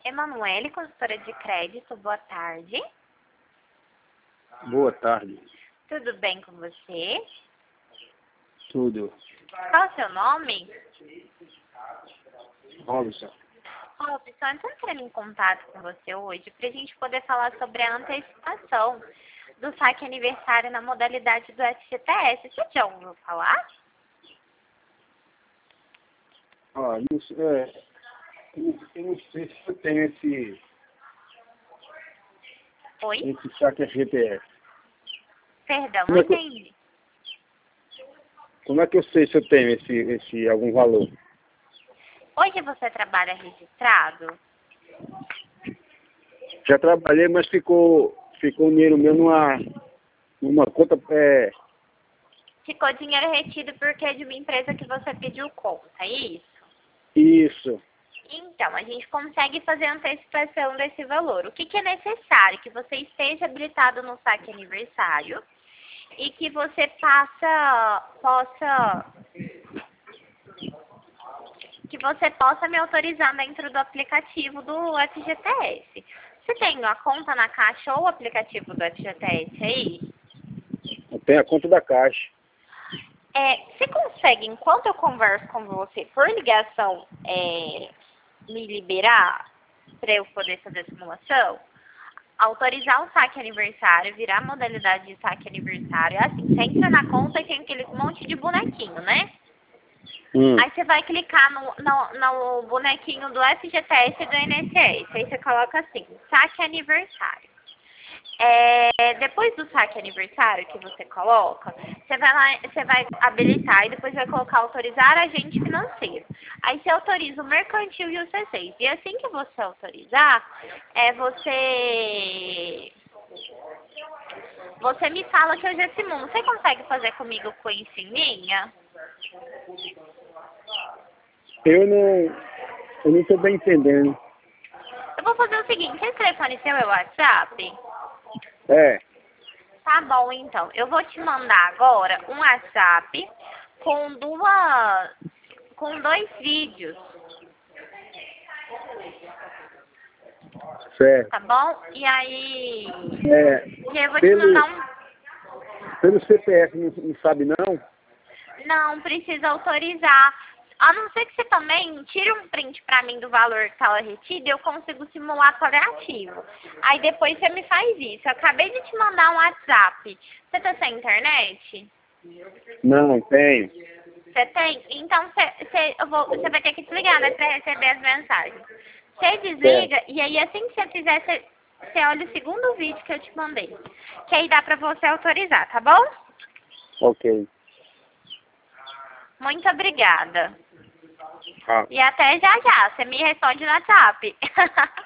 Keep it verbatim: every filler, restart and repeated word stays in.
Emanuele, consultora de crédito, boa tarde. Boa tarde. Tudo bem com você? Tudo. Qual é o seu nome? Robson. Robson, eu tô entrando em contato com você hoje para a gente poder falar sobre a antecipação do saque aniversário na modalidade do F G T S. Você já ouviu falar? Ah, não sei, é, eu eu não sei se eu tenho esse, Oi? esse saque F G T S. Perdão, Como não é que eu- entendi. Como é que eu sei se eu tenho esse, esse algum valor? Hoje você trabalha registrado? Já trabalhei, mas ficou, ficou o dinheiro meu numa, numa conta, é, Ficou dinheiro retido porque é de uma empresa que você pediu conta, é isso? isso. Então, a gente consegue fazer a antecipação desse valor. O que, que é necessário? Que você esteja habilitado no saque aniversário e que você passa, possa, que você possa me autorizar dentro do aplicativo do F G T S. Você tem a conta na Caixa ou o aplicativo do F G T S aí? Eu tenho a conta da Caixa. É, você consegue, enquanto eu converso com você por ligação, é, me liberar para eu poder fazer a simulação? Autorizar o saque aniversário, virar a modalidade de saque aniversário. É assim, você entra na conta e tem aquele monte de bonequinho, né? Hum. Aí você vai clicar no, no, no bonequinho do F G T S e do I N S S. Aí você coloca assim, saque aniversário. É, depois do saque aniversário que você coloca, você vai lá, você vai habilitar e depois vai colocar autorizar agente financeiro. Aí você autoriza o mercantil e o C seis. E assim que você autorizar, é, você, você me fala que eu já simulo. Você consegue fazer comigo com isso em linha? Eu não, eu não estou bem entendendo. Eu vou fazer o seguinte, esse telefone seu é o WhatsApp? É, Tá bom, então. Eu vou te mandar agora um WhatsApp com duas, com dois vídeos, certo. tá bom? E aí, É, e aí eu vou te pelo, mandar um... pelo C P F não, não sabe não? Não, precisa autorizar. A não ser que você também tire um print pra mim do valor que estava retido, eu consigo simular paliativo. Aí depois você me faz isso. Eu acabei de te mandar um WhatsApp. Você tá sem internet? Não, tenho. Você tem? Então você, você, eu vou, você vai ter que desligar, né, pra receber as mensagens. Você desliga e aí assim que você fizer, você, você olha o segundo vídeo que eu te mandei. Que aí dá pra você autorizar, tá bom? Ok. Muito obrigada. Ah. E até já já. Você me responde no WhatsApp.